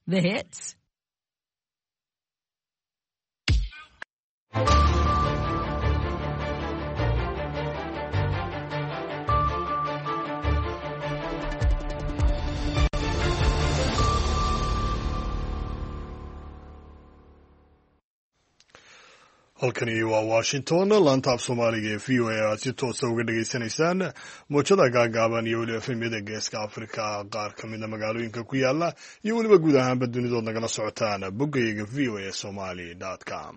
The hits. halkani waa washington laanta af soomaaliga ee v o a aad si toosa uga dhagaysanaysaan mowjada gaagaaban iyo weliba efemyada geeska afrika qaar ka mida magaalooyinka ku yaala iyo weliba guud ahaanba dunidood nagala socotaan boggayga v o a somali com.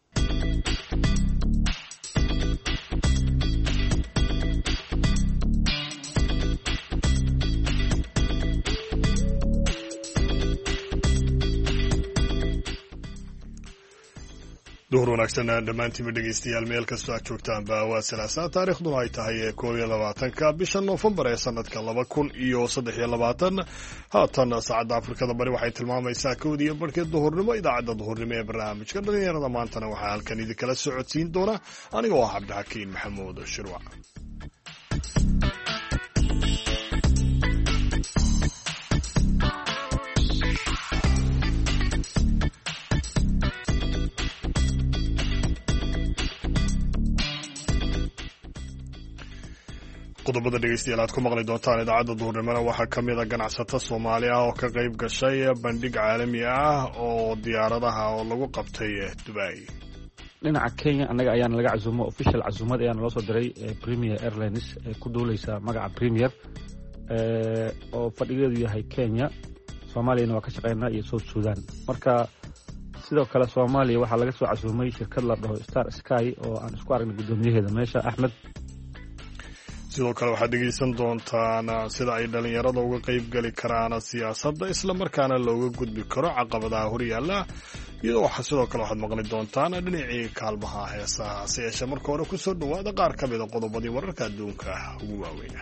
duhur wanaagsan dhammaantiinba dhegaystayaal meel kastoo aad joogtaanba waa salaasaa taariikhduna ay tahay 21 bisha noofembar ee sanadka 2023 haatan saacadda afrikada bari waxay tilmaamaysaa 1:00 duhurnimo idaacadda duhurnimo ee barnaamijka dhalinyarada maantana waxaa halkan idinkala socodsiin doona aniga oo ah cabdixakiin maxamuud shirwac. qodobada dhegaystayaal aad ku maqli doontaan idaacadda duhurnimona waxaa ka mid a ganacsato Soomaali ah oo ka qayb gashay bandhig caalami ah oo diyaaradaha oo lagu qabtay Dubai. dhinaca Kenya anaga ayaana laga casuumo official casuumad ayaana loo soo diray Premier Airlines ku duuleysa magaca Premier oo fadhigeedu yahay Kenya. Soomaaliya waa ka shaqeynaa iyo South Sudan. Marka sidoo kale Soomaaliya waxaa laga soo casuumay shirkad la dhaho Star Sky oo aan isku aragnay gudoomiyaheeda meesha Axmed. sidoo kale waxaad dhegaysan doontaan sida ay dhalinyarada uga qayb gali karaan siyaasadda isla markaana looga gudbi karo caqabadaha horyaala iyadoo sidoo kale waxaad maqli doontaan dhinacii kaalmaha heesaha hase yeeshee marka hore ku soo dhowaada qaar ka mida qodobadii wararka adduunka ugu waaweyna.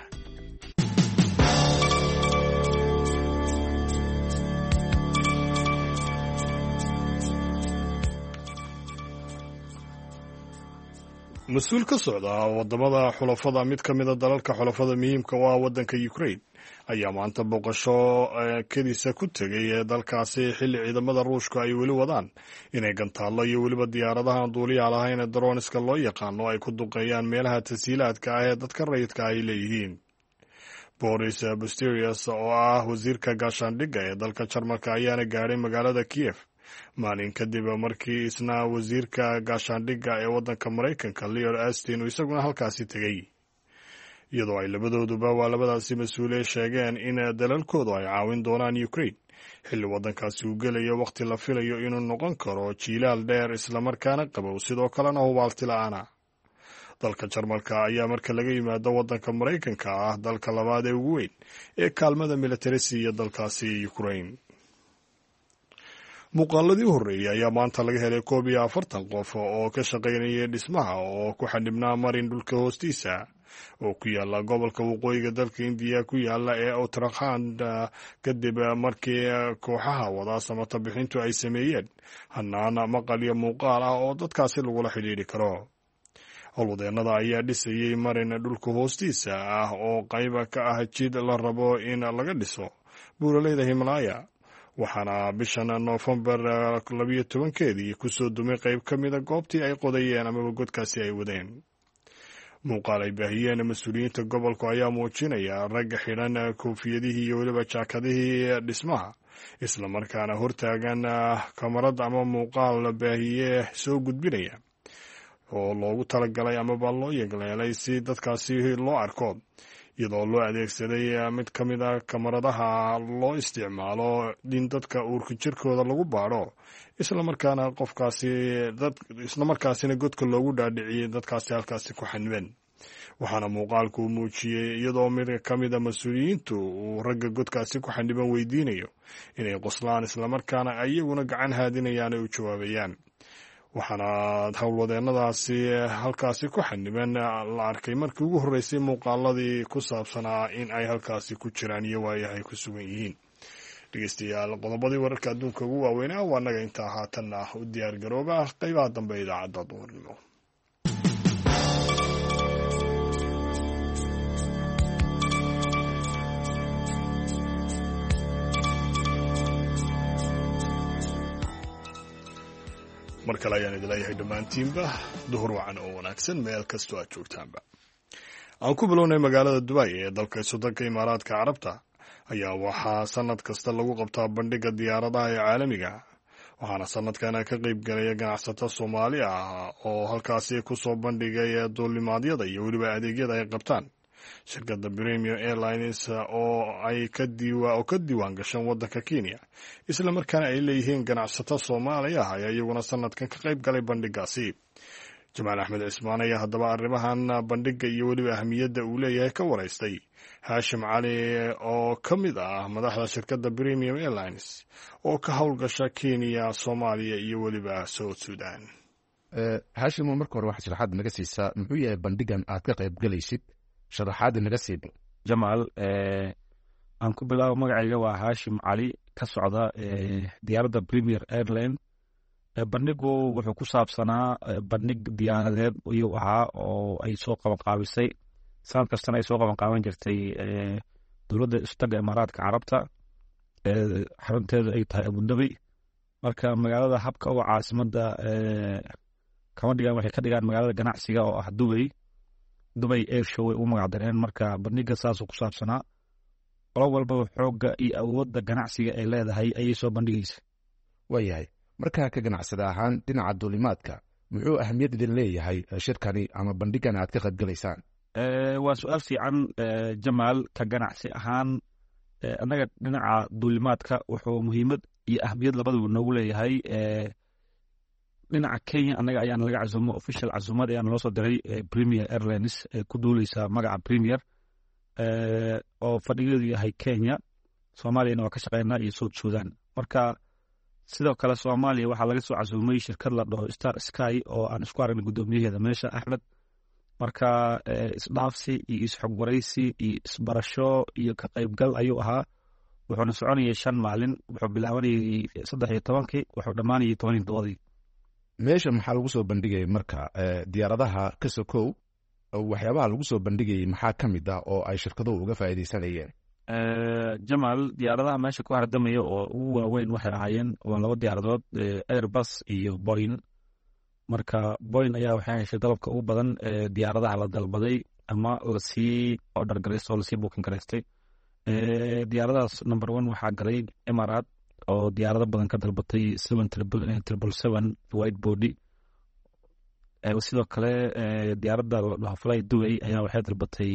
mas-uul ka socda wadamada xulafada mid ka mida dalalka xulafada muhiimka u ah waddanka Ukraine ayaa maanta booqasho kediisa ku tegay dalkaasi xilli ciidamada Ruushka ay weli wadaan inay gantaallo iyo weliba diyaaradaha duuliyaha lahayn ee droniska loo yaqaano ay ku duqeeyaan meelaha tasiilaadka ah ee dadka rayidka ay leeyihiin. Boris Pistorius oo ah wasiirka gaashaandhigga ee dalka Jarmalka ayaana gaaray magaalada Kiev maalin kadib markii isna wasiirka gaashaandhigga ee waddanka Maraykanka Lloyd Austin uu isaguna halkaasi tegey iyadoo ay labadaasi mas-uule sheegeen in dalalkoodu ay caawin doonaan Ukraine xilli waddankaasi uu gelayo waqti la filayo inuu noqon karo jiilaal dheer islamarkaana qabow sidoo kalena hubaalti la'aana. dalka Jarmalka ayaa marka laga yimaado waddanka Maraykanka ah dalka labaad ee ugu weyn ee kaalmada militari siiya dalkaasi Ukraine. muuqaaladii horreeyay ayaa maanta laga helay 41 qof oo ka shaqaynayay dhismaha oo ku xadhibnaa marin dhulka hoostiisa oo ku yaala gobolka waqooyiga dalka Indiya ku yaala ee Uttarakhand kadib markii kooxaha wada samata bixintu ay sameeyeen hanaan maqal iyo muuqaal ah oo dadkaasi lagula xidhiidhi karo. howlwadeennada ayaa dhisayay marin dhulka hoostiisa ah oo qayb ka ah jid la rabo in laga dhiso buuraleyda Himalaya waxaana bishan Noofembar 12 ku soo dumay qayb ka mida goobtii ay qodayeen amaba godkaasi ay wadeen. muuqaal ay baahiyeen mas-uuliyiinta gobolku ayaa muujinaya ragga xidhan koofiyadihii iyo weliba jaakadihii dhismaha isla markaana hortaagan kamarad ama muuqaal baahiye soo gudbinaya oo loogu talagalay amaba loo yegleelay si dadkaasi loo arko iyadoo loo adeegsaday mid ka mid a kamaradaha loo isticmaalo in dadka uurka jirkooda lagu baadho islamarkaasina godka loogu dhaadhiciyey dadkaasi halkaasi ku xanibeen. waxaana muuqaalku muujiyey iyadoo mid ka mid a mas-uuliyiintu uu ragga godkaasi ku xaniban weydiinayo inay qoslaan islamarkaana iyaguna gacan haadinayaan ay u jawaabayaan. waxaana howlwadeennadaasi halkaasi ku xaniban la arkay markii ugu horreysay muuqaaladii ku saabsanaa in ay halkaasi ku jiraan iyo waayahay ku sugan yihiin. dhegeystayaal qodobadii wararka adduunka ugu waaweynaa waa naga intaa haatanna u diyaar garooba qaybaha dambe idaacadda duhurnimo. mar kale ayaan idin leeyahay dhammaantiinba duhur wacan oo wanaagsan meel kastoo aad joogtaanba. aan ku bilownay magaalada Dubai ee dalka Sultanka Imaaraadka Carabta ayaa waxaa sanad kasta lagu qabtaa bandhiga diyaaradaha ee caalamiga, waxaana sanadkan ka qayb galaya ganacsato Soomaali ah oo halkaasi ku soo bandhigay duulimaadyada iyo weliba adeegyada ay qabtaan. shirkadda Premier Airlines oo ka diiwaan gashan waddanka Kenya isla markaana ay leeyihiin ganacsato Soomaali ah ayaa iyaguna sanadkan ka qayb galay bandhigaasi. Jamaal Axmed Cismaan ayaa haddaba arrimahan bandhiga iyo weliba ahmiyadda uu leeyahay ka waraystay Haashim Cali oo ka mid ah madaxda shirkadda Premier Airlines oo ka howlgasha Kenya, Soomaaliya iyo weliba South Sudan. Haashim, marka hore waxaad sharaxaad naga siisaa muxuu yahay bandhigan aad ka qayb galaysid? sharaxaad naga sii. Jamaal, aan ku bilaabo magacayga waa Haashim Cali ka socda diyaaradda Premier Airline. bandhigu wuxuu ku saabsanaa bandhig diyaaradeed ayuu ahaa oo ay soo qabanqaabisay sanad kastana ay soo qabanqaaban jirtay dowladda Sultanka Imaaraadka Carabta xarunteedu ay tahay Abu Dhabi. marka magaalada habka uga caasimadda kama dhigaan, waxay ka dhigaan magaalada ganacsiga oo ah Dubai Air Show ay u magac dareen. marka bandhiga saasuu ku saabsanaa, qolo walbaba xoogga iyo awoodda ganacsiga ay leedahay ayay soo bandhigaysa. waayahay, markaa ka ganacsada ahaan dhinaca duulimaadka muxuu ahamiyad idin leeyahay shirkani ama bandhigan aad ka qayb galaysaan? waa su-aal fiican Jamaal. ka ganacsi ahaan annaga dhinaca duulimaadka wuxuu muhiimad iyo ahmiyad labadaba noogu leeyahay. dhinaca Kenya annaga ayaana laga casumo, official casumad ayaana loo soo diray Premier Airlines ku duuleysa magaca Premier oo fadhigeedu yahay Kenya. Soomaaliyana waa ka shaqeynaa iyo South Sudan. marka sidoo kale Soomaaliya waxaa laga soo casumay shirkad la dhaho Star Sky oo aan isku aragnay guddoomiyaheeda meesha Axmed. marka isdhaafsi iyo isxog waraysi iyo isbarasho iyo ka qaybgal ayuu ahaa. wuxuuna soconayay 5 maalin. wuxuu bilaabanayay 13 wuxuu dhammaanayay 17. meesha maxaa lagu soo bandhigayay marka diyaaradaha ka sokow waxyaabaha lagu soo bandhigayay maxaa ka mid ah oo ay shirkaduhu uga faa'iidaysanayeen? Jamaal, diyaaradaha meesha ku hardamaya oo ugu waaweyn waxay ahaayeen waa 2 diyaaradood, Airbus iyo Boeing. marka Boeing ayaa waxay heshay dalabka ugu badan diyaaradaha la dalbaday ama lasii order gareystay oo lasii booking gareystay. diyaaradahaas number 1 waxaa galay Emirates oo diyaarado badan ka dalbatay 777 wide body. sidoo kale diyaaradda la dhaho Fly Dubai ayaa waxay dalbatay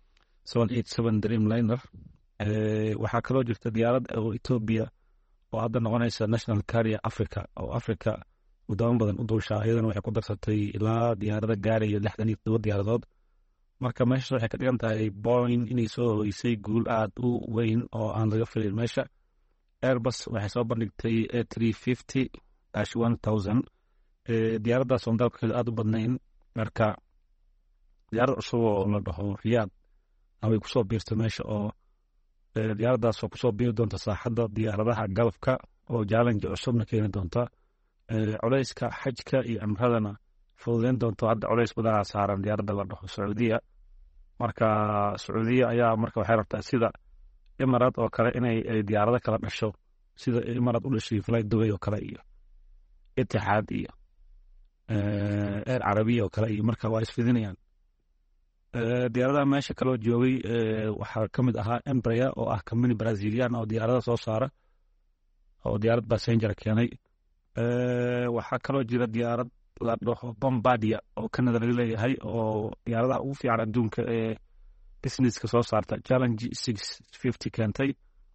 787 Dreamliner. waxaa kaloo jirta diyaarad oo Ethiopia oo hadda noqonaysa National Carrier Africa oo Africa wadamo badan u duusha. iyadana waxay ku darsatay ilaa diyaarado gaaraya 67 diyaaradood. marka meeshaas waxay ka dhigan tahay Boeing inay soo hoysay guul aad u weyn oo aan laga filin meesha. Airbus waxay soo bandhigtay A350-1000 diyaaraddaas oo dalabkeedu aad u badnayn. marka diyaarad cusub oo la dhaho Riyadh way ku soo biirtay meesha oo diyaaraddaas oo ku soo biiri doonta saaxadda diyaaradaha galabka oo challenge cusubna keeni doonta. culayska xajka iyo cimradana fududeyn doonto. hadda culays badanaa saaran diyaaradda la dhaho Saudiya. marka Saudiya ayaa marka waxay rabtaa sida Emirates oo kale inay diyaarado kala dhasho, sida Emirates u dhashay Fly Dubai oo kale iyo Etihad iyo Air Arabiya oo kale iyo marka waa isfidinayaan. diyaaradaha meesha kaloo joogay waxaa ka mid ahaa Embraer oo ah company Brazilian oo diyaarada soo saara oo diyaarad passenger keenay. waxaa kaloo jira diyaarad la dhaho Bombardier oo Canada laga leeyahay oo diyaaradaha ugu fiican adduunka ee businesska soo saarta, Challenge 650 keentay.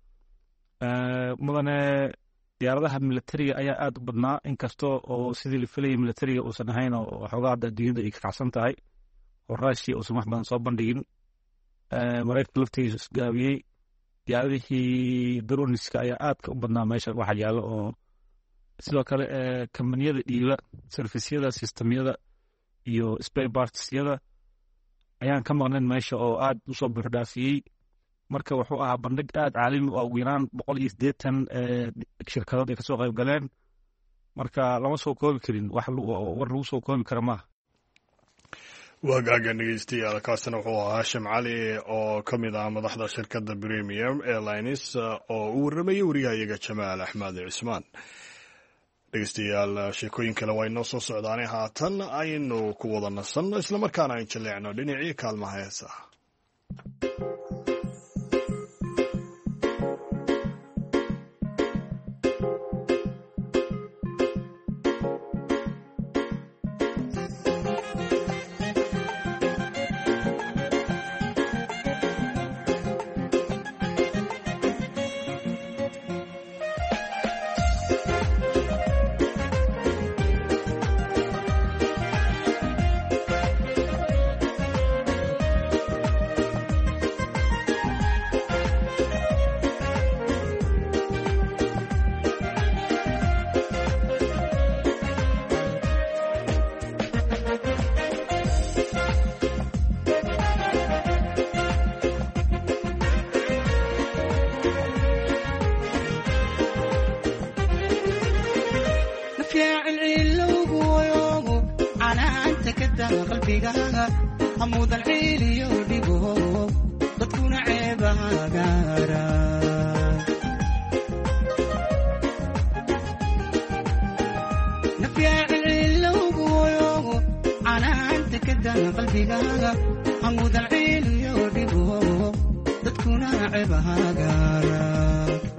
mudane diyaaradaha militariga ayaa aad u badnaa, inkastoo oo sidii la filayay militariga uusan ahayn oo waxoogaa hadda adduunyada ay ka kacsan tahay oo Russia uusan wax badan soo bandhigin. Mareykanka laftigiisa isgaabiyey. diyaaradihii droniska ayaa aadka u badnaa meesha waxa yaalo oo sidoo kale kambaniyada dhiiba servisyada, systemyada iyo spare partsyada ayaan ka maqnayn meesha oo aad u soo buuxdhaafiyey. marka wuxuu ahaa bandhig aad caalami oo ugu yaraan 180 shirkadood ay ka soo qayb galeen. marka lama soo koobi karin, wax war lagu soo koobi kara maaha. waagaaga dhegeystayaal, kaasina wuxuu ahaa Haashim Cali oo ka mid ah madaxda shirkadda Premier Airlines oo u warramayay wariyahayaga Jamaal Axmed Cismaan. dhegeystayaal sheekooyin kale waa inoo soo socdaane haatan aynu ku wada nasanno islamarkaana ayn jaleecno dhinacii kaalmaha heesaha. حمود العيلي وديبو بتكون عيبها قارا نفيا العيلي وقويو أنا أنت كده قلبي قارا حمود العيلي وديبو بتكون عيبها قارا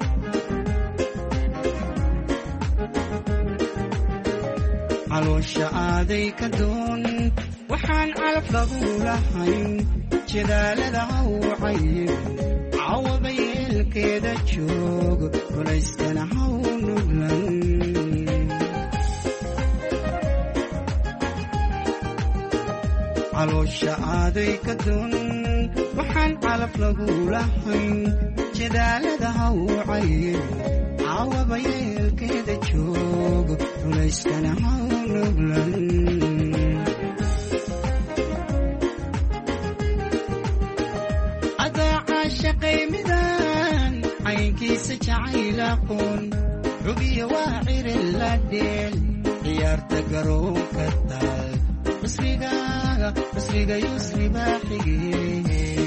علوش عادي كدون وحان عرف لغولهين جدالة وعين عوضي الكيدة تشوق وليستنا نقلن علوش عادي كدون وحان عرف لغولهين جدالة وعين عوضي الكيدة تشوق وليستنا نقلن شقي مدان عينكيس جعيل أقول ربي واعر اللديل غيار تقرو كتال بسريقا يسري باحقين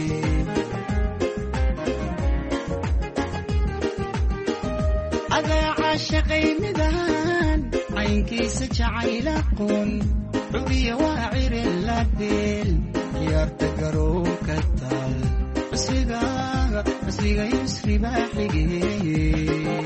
أضيع شقي مدان عينكيس جعيل أقول ربي واعر اللديل غيار تقرو كتال بسريقا يسري باحقين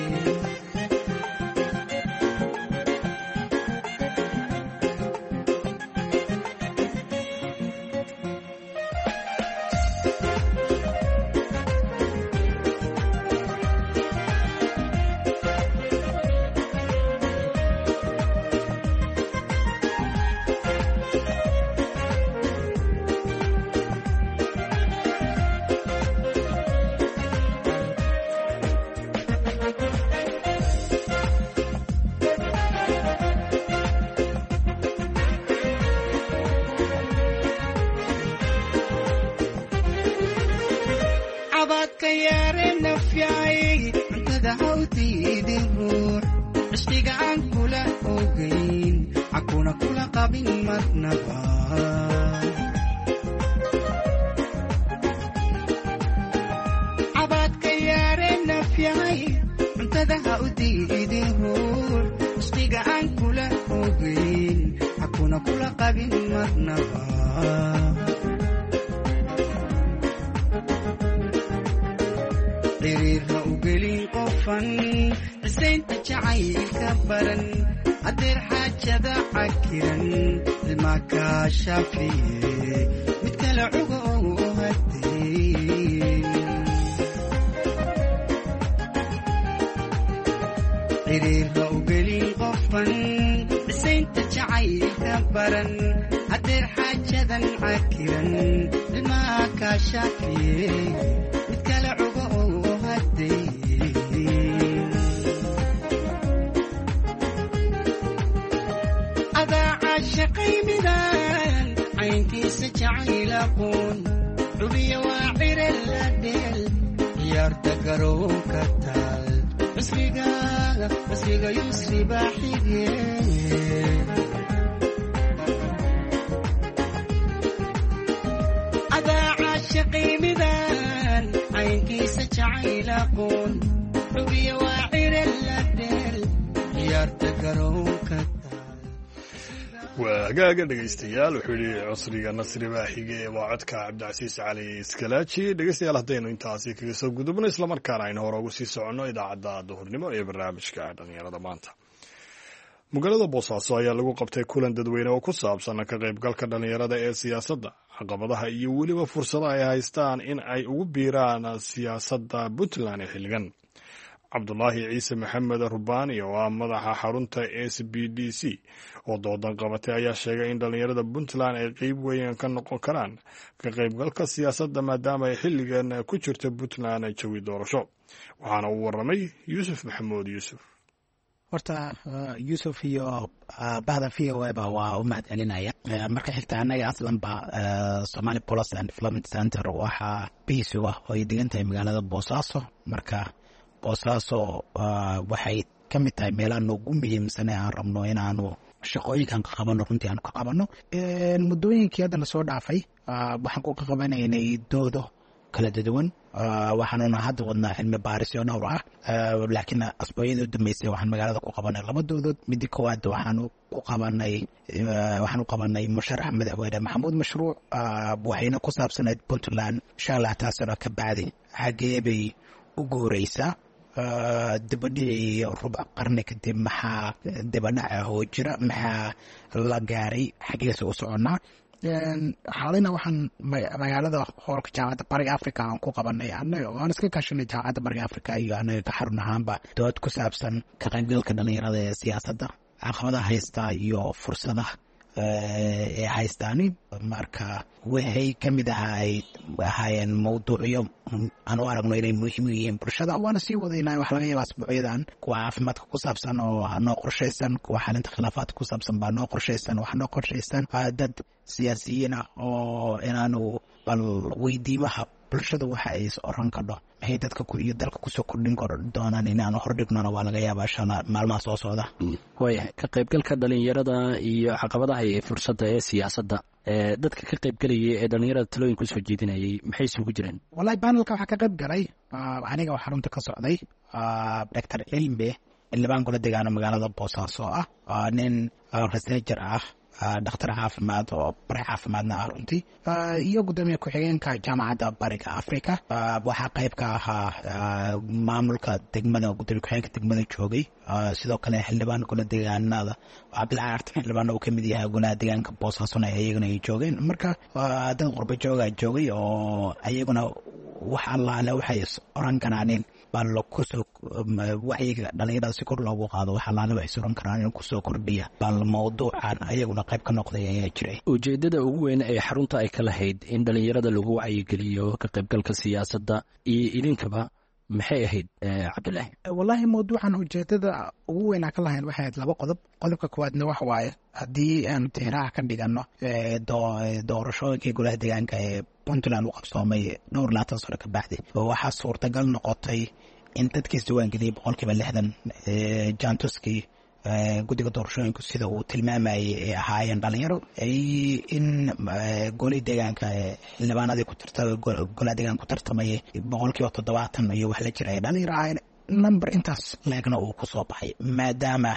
ciyaarta garoonka waa hagaaga dhegaystayaal wuxuu yidhi cusriga nasri baaxige waa codka cabdicasiis cali iskalaaji. dhegaystayaal haddaynu intaasi kaga soo gudubno islamarkaana aynu hore ugu sii soconno idaacadda duhurnimo ee barnaamijka dhalinyarada maanta. magaalada boosaaso ayaa lagu qabtay kulan dadweyne oo ku saabsan ka qaybgalka dhalinyarada ee siyaasadda, caqabadaha iyo weliba fursadaha ay haystaan in ay ugu biiraan siyaasadda puntland ee xilligan. cabdulaahi ciise maxamed rubaani oo ah madaxa xarunta s b d c oo doodan qabatay ayaa sheegay in dhalinyarada puntland ay qeyb weyn ka noqon karaan ka qaybgalka siyaasadda maadaama ay xilligan ku jirto puntland jawi doorasho. waxaana uu waramay yuusuf maxamuud yuusuf. horta yuusuf iyo bahda v o ba waa u mahad celinaya. marka xigta annaga aslanba Somali Policy and Development Center waxaa biisu ah oo ay degan tahay magaalada boosaaso. marka boosaaso waxay ka mid tahay meelaha noogu muhiimsan ee aan rabno inaanu shaqooyinkan ka qabano, runtii aanu ka qabano. muddooyinkii hadda lasoo dhaafay waxaan ku qabanaynay doodo kala duwan. waxaanuna hadda wadnaa cilmi baarisyo dhowr ah, laakiin asbuucyadii u dambeysay waxaan magaalada ku qabanay 2 doodood. midii koowaad waxaanu qabanay musharax madaxweyne maxamuud mashruuc, waxayna ku saabsanayd puntland 15 sano ka bacdi xaggee bay u guureysaa, dibadhii rubac qarni kadib maxaa dibadhac ah oo jira, maxaa la gaaray, xaggeesa u soconnaa. xaalina waxaan magaalada hoolka jaamacadda bariga africa aan ku qabanay annaga waan iska kaashanay jaamacadda bariga africa iyo anaga ka xarun ahaanba dood ku saabsan ka qaybgalka dhalinyarada ee siyaasadda, caqabadaha haysta iyo fursadaha ee haystaani. marka waxay ka mid ahaayeen mawduucyo aan u aragno inay muhiim u yihiin bulshada. waana sii wadaynaa. wax laga yaaba asbuucyadan kuwa caafimaadka ku saabsan oo noo qorshaysan, kuwa xalinta khilaafaadka ku saabsan baa noo qorshaysan. waxaa noo qorshaysan dad siyaasiyiin ah oo inaanu bal weydiimaha bulshada waxa ay oran kadho maxay dadka iyo dalka kusoo kordhin doonaan inaanu hordhignona waa laga yaabaa maalmaha soo socda. waayahay ka qaybgalka dhalinyarada iyo caqabadaha iyo fursadda ee siyaasadda dadka ka qaybgelayay ee dhalinyarada talooyin kusoo jeedinayay maxay isugu jireen? wallahi panelka waxaa ka qayb galay aniga oo xarunta ka socday Dr. Cilmi xildhibaan gole deegaana magaalada boosaaso ah, nin researcher ah, dhakhtar caafimaad oo bare caafimaadna ah runtii, iyo gudoomiye ku-xigeenka jaamacadda bariga africa. waxaa qayb ka ahaa maamulka degmada, gudoomiye ku-xigeenka degmada joogay, sidoo kale xildhibaan gole deegaanada cabdilcali artan xildhibaan uu ka mid yahay golaha deegaanka boosaasona iyaguna ay joogeen. marka dad qurba jooga joogay oo iyaguna wax allaale waxay oran karaaneen baan kusoo wacyiga dhalinyarada si kor loogu qaado, wax allaale waxay oran karaan in kusoo kordhiya baan mawduucan ayaguna qayb ka noqday ayaa jiray. ujeedada ugu weyn ee xarunta ay ka lahayd in dhalinyarada lagu wacyigeliyo ka qaybgalka siyaasadda iyo idinkaba maxay ahayd cabdilaahi? wallahi mawduucan ujeedada ugu weyn aan ka lahayn waxay ahayd 2 qodob. qodobka koowaadna wax waaye haddii aanu tixraaca ka dhigano doorashooyinkii golaha deegaanka ee puntland u qabsoomay 20 sano ka bacdi, waxaa suurtagal noqotay in dadkiis diiwaangeliyay 60% jaantuskii guddiga doorashooyinku sida uu tilmaamayay ay ahaayeen dhalinyaro, in golii deegaanka xildhibaanadii golaha deegaanka ku tartamayay 70% iyo wax la jira ay dhalinyaro ahaayeen. number intaas leegna uu ku soo baxay maadaama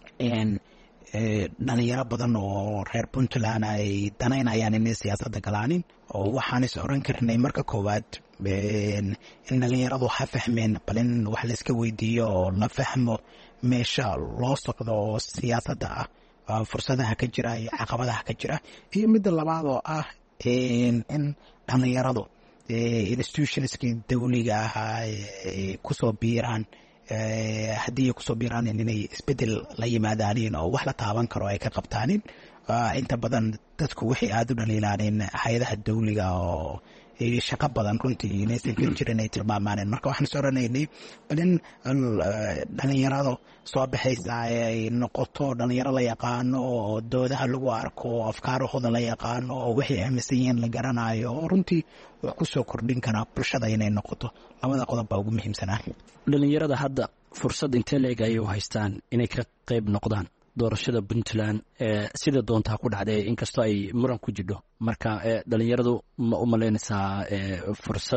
dhalinyaro badan oo reer puntland ay danaynayaan inay siyaasadda galaanin. oo waxaan is oran karnay marka koowaad in dhalinyaradu ha fahmeen bal in wax la iska weydiiyo oo la fahmo meesha loo socdo oo siyaasadda ah, fursadaha ka jira iyo caqabadaha ka jira. iyo midda labaad oo ah in dhalinyaradu institutionskii dawliga ahaa kusoo biiraan, haddii ay kusoo biiraan inay isbedel la yimaadaanin oo wax la taaban karo ay ka qabtaanin. inta badan dadku waxay aada u dhaliilaaneen hay-adaha dawliga oo shaqo badan runtii inaysan ka jirin ay tilmaamaaneen. marka waxaan is oranaynay in dhalinyaradu soo baxaysa ay noqoto dhalinyaro la yaqaano oo doodaha lagu arko, afkaarahooda la yaqaano, oo waxay aaminsan yihiin la garanayo, oo runtii wax ku soo kordhin karaa bulshada inay noqoto. 2 qodob baa ugu muhiimsanaa. dhalinyarada hadda fursad intee leeg ayay u haystaan inay ka qayb noqdaan doorashada puntland sida doontaa ku dhacday inkastoo ay muran ku jidho? marka dhalinyaradu ma u malaynaysaa fursad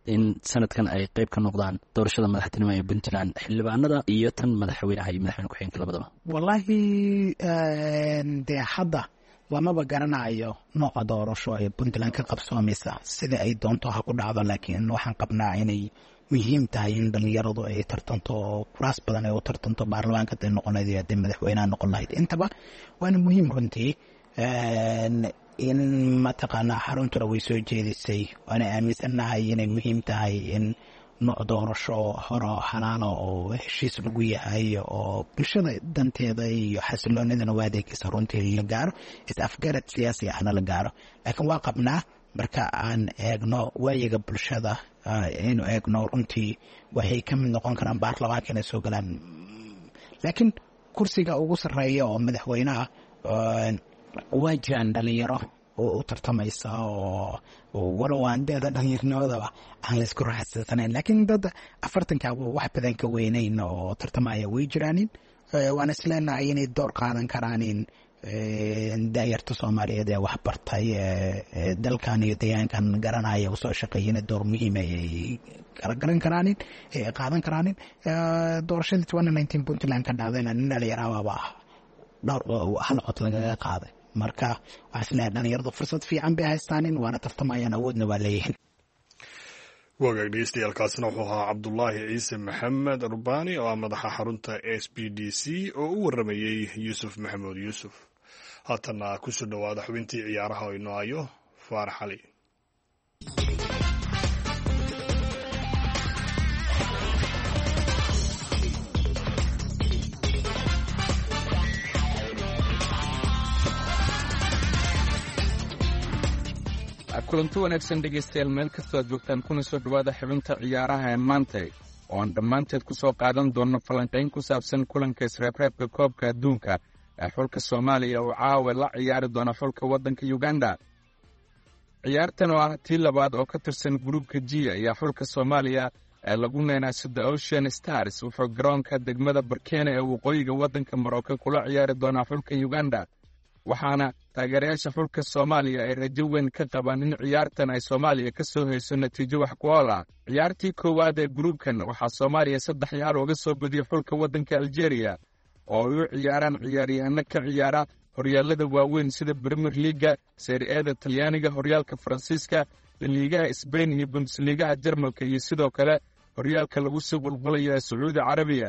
in sanadkan ay qayb ka noqdaan doorashada madaxtinimo ee puntland xildhibaanada iyo tan madaxweynaha iyo madaxweyne ku-xigeenka labadaba wallaahi dee hadda lamaba garanayo nooca doorasho ee puntland ka qabsoomaysa sida ay doonto ha ku dhacdo laakiin waxaan qabnaa inay muhiim tahay in dhalinyaradu ay tartanto kuraas badan ay u tartanto baarlamaanka haday noqon lahayd iyo haday madaxweynaha noqon lahayd intaba waana muhiim runtii in mataqaanaa xaruntuna way soo jeedisay waana aaminsannahay inay muhiim tahay in nooc doorasho horo xalaalo oo heshiis lagu yahay oo bulshada danteeda iyo xasiloonidana waa adeegaysa runtii la gaaro is-afgarad siyaasi ahna la gaaro laakiin waa qabnaa marka aan eegno waayiga bulshada aynu eegno runtii waxay ka mid noqon karaan baarlamaanka inay soo galaan laakiin kursiga ugu sarreeya oo madaxweynaha waa jiraan dhalinyaro oo u tartamaysa oo walow aan deeda dhalinyarnimadaba aan laysku raaxsanayn laakiin dad 40 wax badan ka weynayn oo tartamaya way jiraanin waan isleenahay inay door qaadan karaanin daayarta Soomaaliyeed ee wax bartay dalkan iyo deegaankan garanaya oo soo shaqeeyay door muhiim ah ay garan karaanin qaadan karaanin doorashadii 2019 Puntland ka dhacdayna dhalinyarada dhowr hal cod laga qaaday marka waxaan dhalinyaradu fursad fiican bay haystaan waana tartamayaan awoodna waa leeyihiin wagaag dhegeystayaaalkaasina wuxuu ahaa cabdulaahi ciise maxamed rubaani oo ah madaxa xarunta SPDC oo u waramayey yuusuf maxamuud yuusuf haatana ku soo dhawaada xubintii ciyaaraha oo inoo hayo Faarax Cali kulanti wanaagsan dhegeystayaal meel kastoo aad joogtaan kuna soo dhawaada xubinta ciyaaraha ee maanta oo aan dhammaanteed ku soo qaadan doonno falanqayn ku saabsan kulanka isreebreebka koobka adduunka ee xulka Soomaaliya oo caawa la ciyaari doona xulka waddanka Uganda. ciyaartan oo ah tii labaad oo ka tirsan gruubka G ayaa xulka Soomaaliya ee lagu neenayo The Ocean Stars wuxuu garoonka degmada Barkeene ee waqooyiga waddanka Morocco kula ciyaari doona xulka Uganda. waxaana taageerayaasha xulka Soomaaliya ay rajo weyn ka qabaan in ciyaartan ay Soomaaliya ka soo hayso natiijo wax ku ool ah. ciyaartii koowaad ee gruubkan waxaa Soomaaliya 3 ciyaar uga soo badiyay xulka waddanka Algeria oo ay u ciyaaraan ciyaaryahanno ka ciyaara horyaalada waaweyn sida Premier League, Serie A Talyaaniga, horyaalka Faransiiska, Liigaha Spain iyo Bundesliga Jarmalka iyo sidoo kale horyaalka lagu soo walwalayo Sacuudi Carabiya.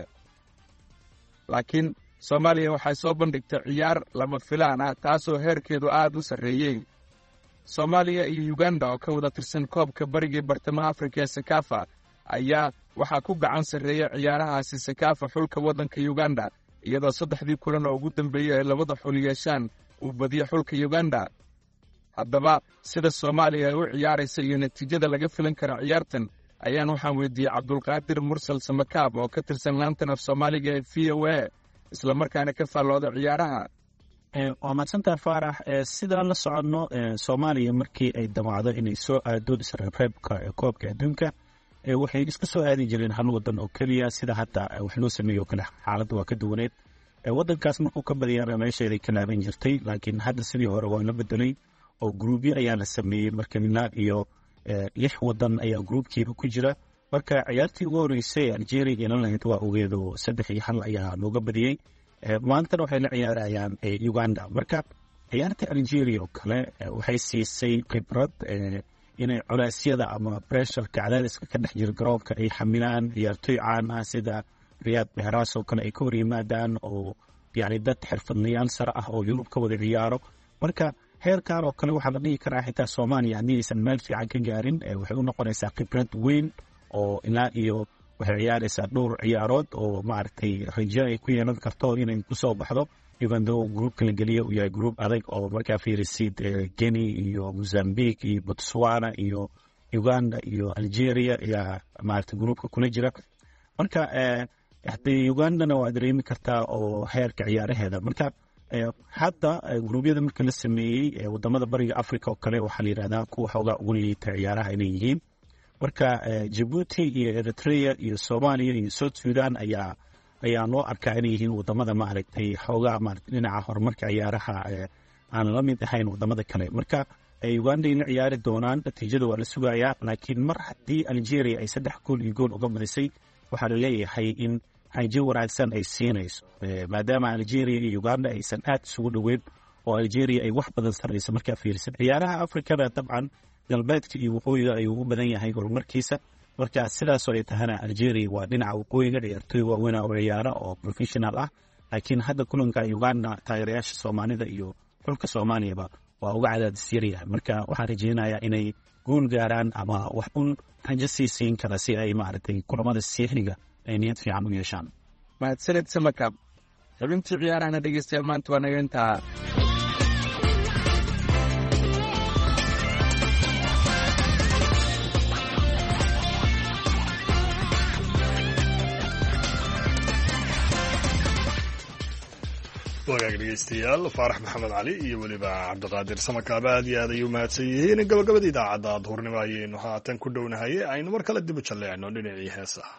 laakiin Soomaaliya waxay soo bandhigtay ciyaar lama filaan ah taasoo heerkeedu aad u sareeyay. Soomaaliya iyo Uganda oo ka wada tirsan koobka bariga bartamaha Afrika ee Sekafa ayaa waxa ku gacan sareeyay ciyaarahaasi Sekafa xulka waddanka Uganda iyadoo 3 kulan oo ugu dambeeyay ay labada xul yeeshaan uu badiyay xulka Uganda. haddaba sida Soomaaliya ay u ciyaarayso iyo natiijada laga filan karo ciyaartan ayaan waxaan weydiiyay Cabdulqaadir Mursal Samakaab oo ka tirsan laanta af Soomaaliga ee VOA isla markaana ka faallooda ciyaaraha. waa mahadsantahay Faarax. sidaan la soconno Soomaaliya markii ay damacdo inay soo aado isreebreebka koobka adduunka waxay iska soo aadi jireen hal wadan oo kaliya sida hadda wax loo sameeyo kale xaaladdu waa ka duwaneed. wadankaas markuu ka badiyana meesheeday ka laaban jirtay laakiin hadda sidii hore waa la bedelay oo gruubyo ayaa la sameeyey marka ilaa iyo 6 wadan ayaa gruubkiiba ku jira. marka ciyaartii ugu horeysay Algeria iyo lahayd waa ogeedo 3-1 ayaa looga badiyay. maanta waxay la ciyaarayaan Uganda. marka ciyaarta Algeria oo kale waxay siisay khibrad inay culeysyada ama pressure cadaadiska ka dhex jira garoonka ay xamilaan ciyaartoy caan ah sida Riyad Mahrez oo kale ay ka hor yimaadaan oo yani dad xirfadlayaal sare ah oo Yurub ka wada ciyaaro. marka heerkan oo kale waxaa la dhihi karaa xitaa Soomaaliya haddii aysan meel fiican ka gaarin waxay u noqonaysaa khibrad weyn oo ilaa iyo waxay ciyaaraysaa dhowr ciyaarood oo maaragtay rajo ay ku yeelan karto inay ku soo baxdo iyadoo gruubka la geliyo uu yahay gruub adag oo markaa fiirisid Guinea iyo Mozambique iyo Botswana iyo Uganda iyo Algeria ayaa maaragtay gruubka kula jira. marka haddii Ugandana waa dareemi kartaa oo heerka ciyaaraheeda. marka hadda gruubyada marka la sameeyey wadamada bariga Afrika oo kale waxaa la yiraahdaa kuwa xoogaa ugu liita ciyaaraha inay yihiin. marka Djibouti iyo Eritrea iyo Soomaaliya iyo South Sudan ayaa loo arkaa inay yihiin wadamada maaragtay xoogaa maaragtay dhinaca horumarka ciyaaraha aan la mid ahayn wadamada kale. marka ugandayna ciyaari doonaan. Natiijada waa la sugayaa, laakiin mar haddii Algeria ay 3-gool uga badisay waxaa la leeyahay in xaji wanaagsan ay siinayso, maadaama Algeria iyo Uganda aysan aad isugu dhoweyn oo Algeria ay wax badan sarreyso markaa fiirsan. ciyaaraha Afrikada dabcan galbeedka iyo waqooyiga ay ugu badan yahay horumarkiisa, marka sidaas oo ay tahana Algeria waa dhinaca waqooyiga ciyaartoy waaweyn oo ciyaara oo professional ah, laakiin hadda kulanka Uganda taageerayaasha Soomaalida iyo xulka Soomaaliyaba waa uga cadaadis yaryahay. marka waxaan rajaynayaa inay gool gaaraan ama wax un rajo siin kara si ay maaragtay kulamada siixniga ay niyad fiican u yeeshaan. mahadsanid Samakaab. xubintii ciyaarahana dhegeystayaal maanta waa naga intaa. wagaag dhegeystayaal faarax maxamed cali iyo weliba cabdiqaadir Samakaab aad iyo aad ayuu mahadsan yihiin. gabagabada idaacadda duhurnimo ayaynu haatan ku dhownahay, aynu mar kale dib u jalleecno dhinacii heesaha.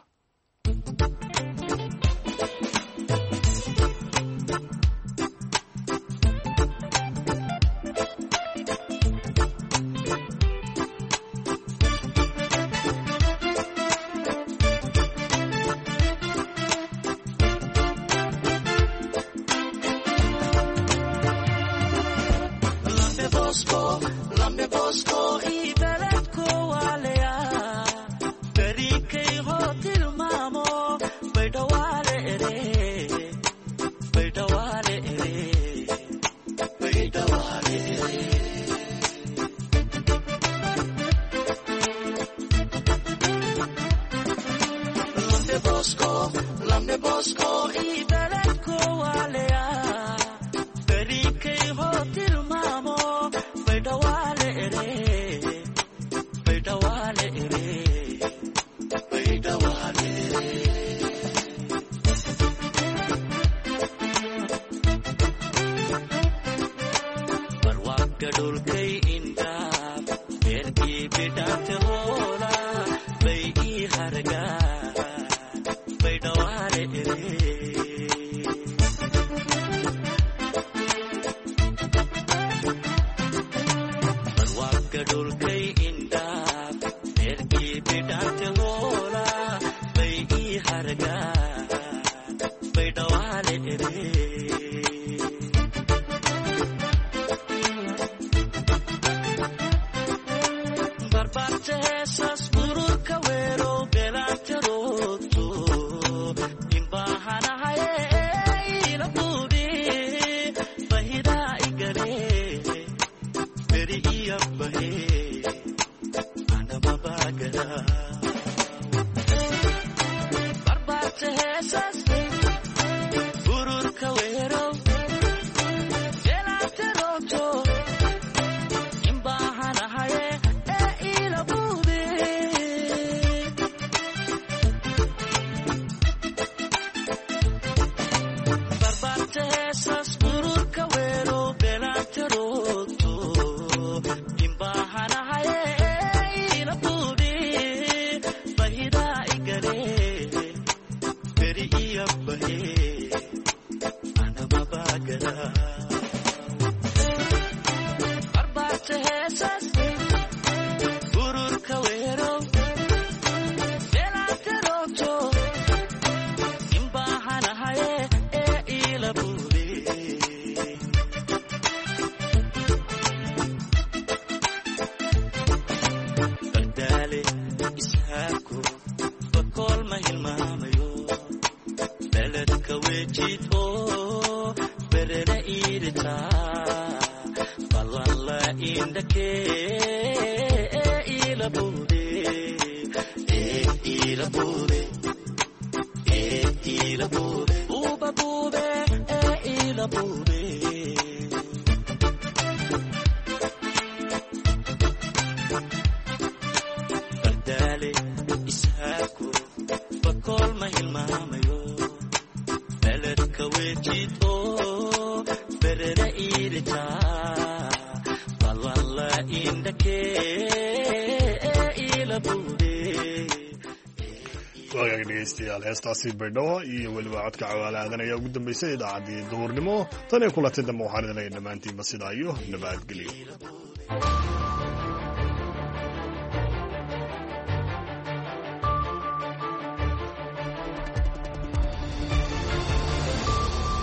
heestaasi baydhabo iyo weliba codka cawaale aadan ayaa ugu dambeysay idaacaddii duhurnimo. tan iyo kulanti dambe waxaan idin leeyahay dhammaantiinba sidaa iyo nabadgelyo.